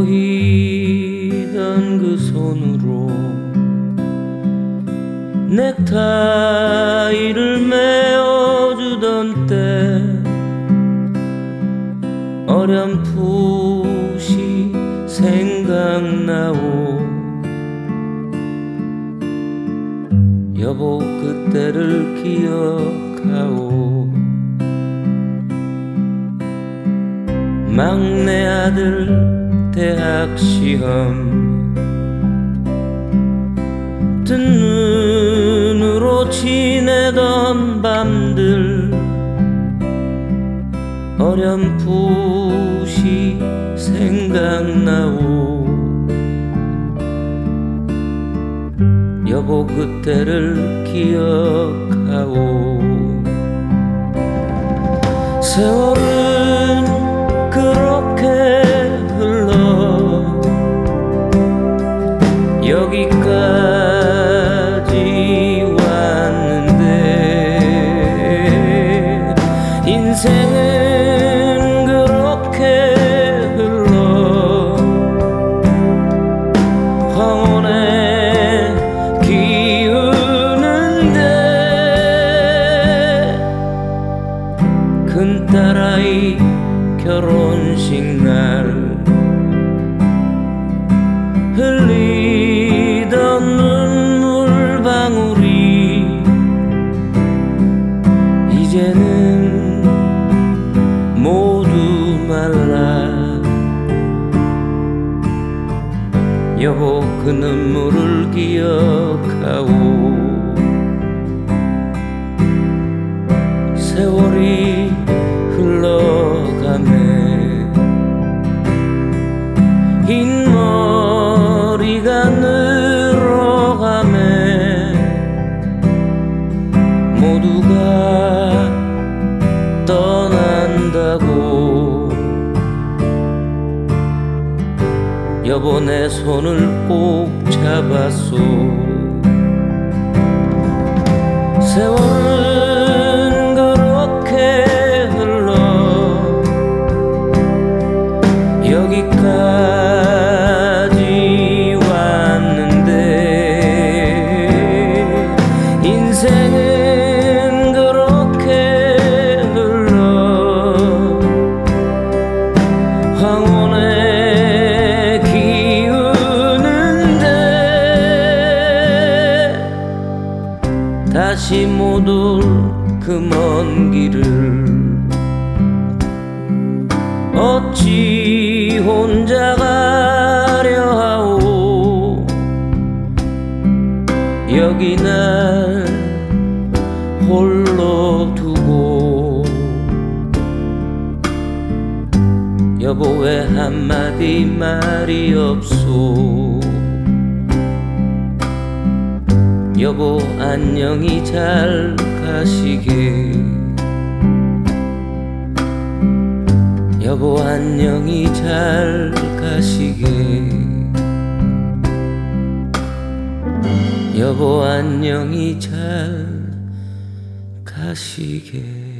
보이던 그 손으로 넥타이를 메어주던 때 어렴풋이 생각나오. 여보 그때를 기억하오. 막내 아들 대학 시험 뜬 눈으로 지내던 밤들 어렴풋이 생각나오. 여보 그때를 기억하오. 세월은 그렇게 흘러 여기까지 왔는데 인생은 그렇게 흘러 황혼에 기우는데 큰딸아이 결혼식 날 흘리던 눈물방울이 이제는 모두 말라. 여보 그 눈물을 기억하오. 세월이 흘러가네. 흰머리가 늘어가네. 모두가 떠난다고. 여보 내 손을 꼭 잡았소. 세월은 그렇게 흘러 여기까지 왔는데 인생은 그렇게 흘러 황혼에 기우는데 다시 못 올 그 먼 길을 어찌 혼자 가려 하오. 여기 날 홀로 두고. 여보 왜 한마디 말이 없소. 여보 안녕히 잘 가시게. 여보 안녕히 잘 가시게. 여보 안녕히 잘 가시게.